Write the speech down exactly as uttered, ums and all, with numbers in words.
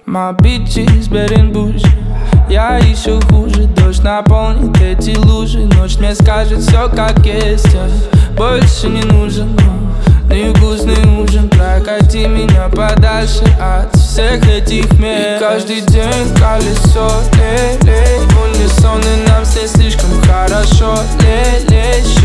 My bitches better bush. Я еще хуже, дождь наполнит эти лужи. Ночь мне скажет все как есть, я больше не нужен. Невкусный ужин, прокати меня подальше от всех этих мест. И каждый день колесо, лей-лей, в унисон, и нам все слишком хорошо, лей-лей.